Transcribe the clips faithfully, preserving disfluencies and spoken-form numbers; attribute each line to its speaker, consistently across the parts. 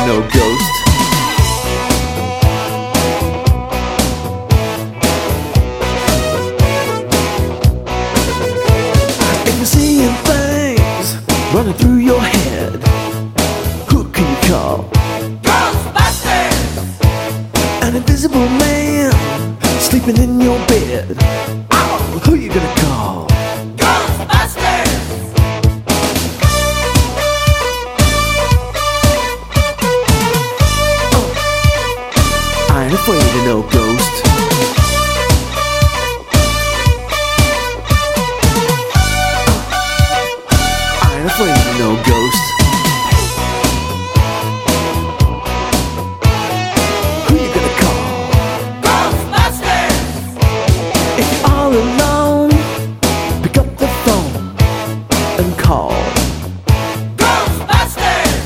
Speaker 1: of no ghost. If you're seeing things running through your head, who can you call?
Speaker 2: Ghostbusters!
Speaker 1: An invisible man sleeping in your bed. Oh, who you gonna call?
Speaker 2: Ghostbusters!
Speaker 1: I ain't afraid of no ghost. I ain't afraid of no ghost. Who you gonna call?
Speaker 2: Ghostbusters!
Speaker 1: If you're all alone, pick up the phone and call.
Speaker 2: Ghostbusters!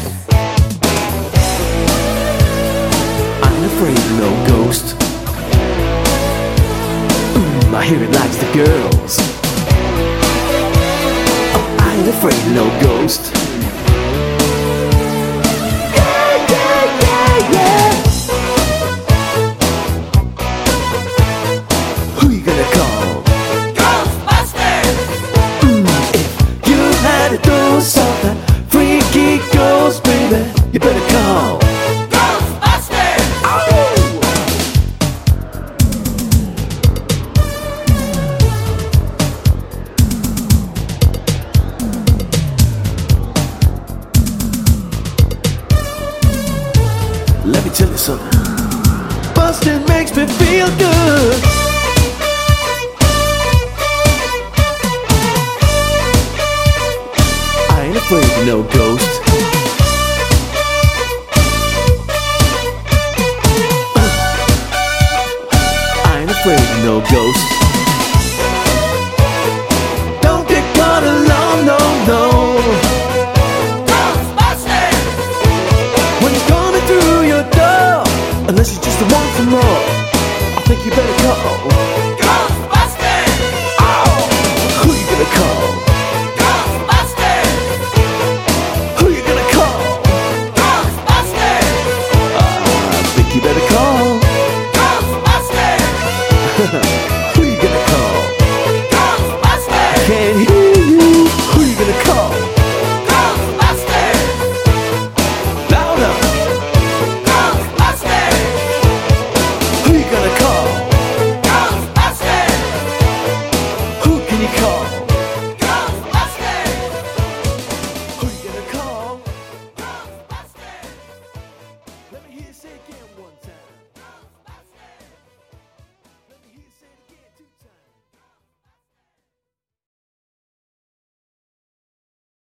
Speaker 1: I ain't afraid of no ghost. Mm, I hear it likes the girls. Oh, I ain't afraid of no ghost. Yeah, yeah, yeah, yeah. Who you gonna call?
Speaker 2: Ghostbusters!
Speaker 1: Mm, if you had to do something freaky ghost, baby, you better call.
Speaker 2: Ghostbusters!
Speaker 1: Let me tell you something. Bustin' makes me feel good. I ain't afraid of no ghost.